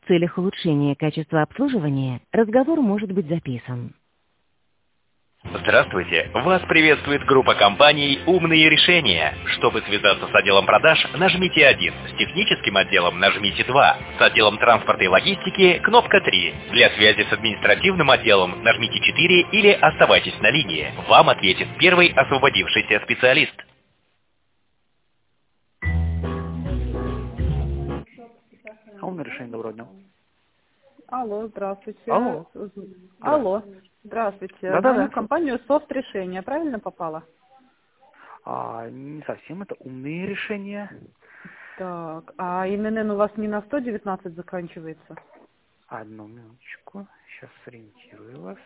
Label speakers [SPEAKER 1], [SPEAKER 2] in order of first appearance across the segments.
[SPEAKER 1] целях улучшения качества обслуживания разговор может быть записан.
[SPEAKER 2] Здравствуйте! Вас приветствует группа компаний «Умные решения». Чтобы связаться с отделом продаж, нажмите 1. С техническим отделом нажмите 2. С отделом транспорта и логистики кнопка 3. Для связи с административным отделом нажмите 4 или оставайтесь на линии. Вам ответит первый освободившийся специалист.
[SPEAKER 3] «Умное решение», доброго дня.
[SPEAKER 4] Алло, здравствуйте.
[SPEAKER 3] Алло.
[SPEAKER 4] Алло, здравствуйте.
[SPEAKER 3] Да-да-да.
[SPEAKER 4] Звоню в компанию «Софт Решения». Правильно попала?
[SPEAKER 3] Не совсем, это «Умные решения».
[SPEAKER 4] Так, а ИНН у вас не на 119 заканчивается?
[SPEAKER 3] Одну минуточку, сейчас сориентирую вас.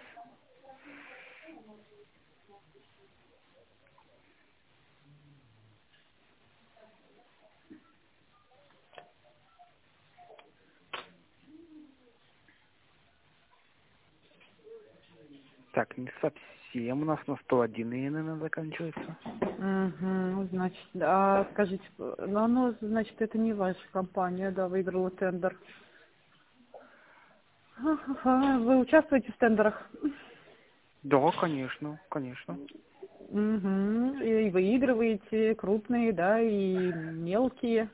[SPEAKER 3] Так, не совсем, у нас на 101 ИНН заканчивается.
[SPEAKER 4] Угу, значит, скажите, значит, это не ваша компания, да, выиграла тендер. Ага, вы участвуете в тендерах?
[SPEAKER 3] Да, конечно, конечно.
[SPEAKER 4] Угу, и выигрываете крупные, да, и мелкие.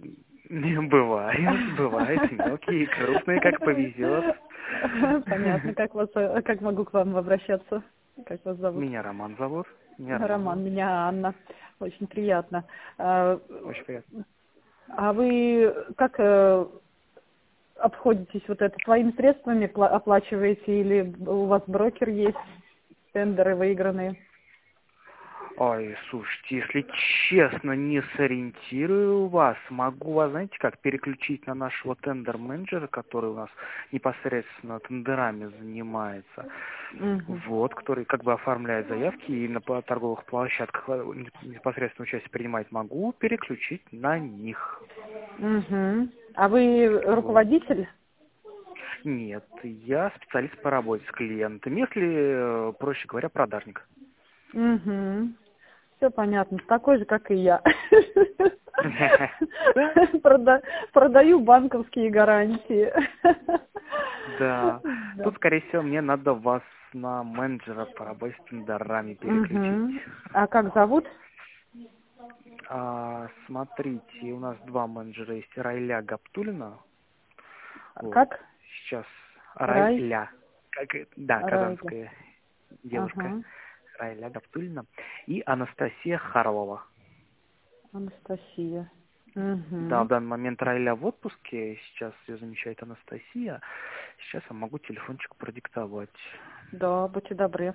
[SPEAKER 3] Бывает, мелкие и крупные, как повезет.
[SPEAKER 4] Понятно, как могу к вам обращаться? Как вас зовут?
[SPEAKER 3] Меня Роман зовут.
[SPEAKER 4] Роман, меня Анна. Очень приятно.
[SPEAKER 3] Очень приятно.
[SPEAKER 4] А вы как обходитесь вот это? Своими средствами оплачиваете или у вас брокер есть, тендеры выигранные?
[SPEAKER 3] Ой, слушайте, если честно, не сориентирую вас. Могу вас, знаете, как переключить на нашего тендер-менеджера, который у нас непосредственно тендерами занимается. Вот, который как бы оформляет заявки и на торговых площадках непосредственно участие принимать, могу переключить на них.
[SPEAKER 4] А вы руководитель?
[SPEAKER 3] Нет, я специалист по работе с клиентами, если, проще говоря, продажник.
[SPEAKER 4] Все понятно, такой же, как и я. Продаю банковские гарантии.
[SPEAKER 3] Да. Тут, скорее всего, мне надо вас на менеджера по работе с тендерами переключить.
[SPEAKER 4] А как зовут?
[SPEAKER 3] Смотрите, у нас два менеджера есть. Райля Гаптулина. Вот.
[SPEAKER 4] Как?
[SPEAKER 3] Сейчас Райля. Да,
[SPEAKER 4] Райля.
[SPEAKER 3] казанская девушка. Райля Гаптулина. И Анастасия Харлова.
[SPEAKER 4] Анастасия.
[SPEAKER 3] Да, в данный момент Райля в отпуске. Сейчас ее замещает Анастасия. Сейчас я могу телефончик продиктовать.
[SPEAKER 4] Да, будьте добры.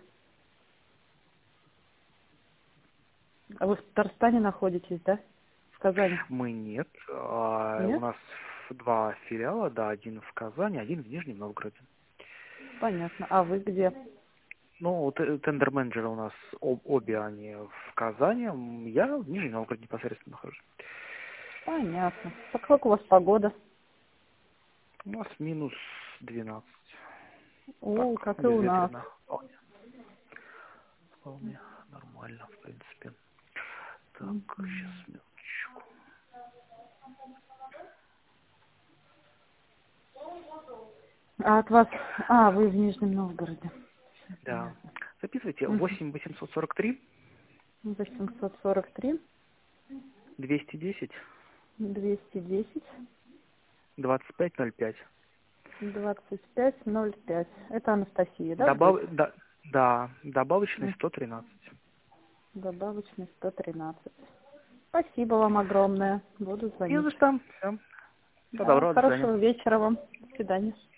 [SPEAKER 4] А вы в Татарстане находитесь, да? В Казани?
[SPEAKER 3] Мы нет.
[SPEAKER 4] Нет?
[SPEAKER 3] У нас два филиала, да, один в Казани, один в Нижнем Новгороде.
[SPEAKER 4] Понятно. А вы где?
[SPEAKER 3] Ну, тендер-менеджеры у нас обе они в Казани, я в Нижнем Новгороде непосредственно нахожусь.
[SPEAKER 4] Понятно. Как у вас погода?
[SPEAKER 3] У нас минус 12.
[SPEAKER 4] О,
[SPEAKER 3] Так,
[SPEAKER 4] как и у нас.
[SPEAKER 3] безветренно. Вполне нормально, в принципе. Так, сейчас минуточку.
[SPEAKER 4] А от вас... вы в Нижнем Новгороде.
[SPEAKER 3] Да. Записывайте 8 843
[SPEAKER 4] 843
[SPEAKER 3] 210
[SPEAKER 4] 210
[SPEAKER 3] 2505.
[SPEAKER 4] 2505. Это Анастасия, да?
[SPEAKER 3] Да, добавочный 113.
[SPEAKER 4] Добавочный 113. Спасибо вам огромное. Буду звонить.
[SPEAKER 3] Не за что. Все. Доброго, до свидания.
[SPEAKER 4] Хорошего вечера вам. До свидания.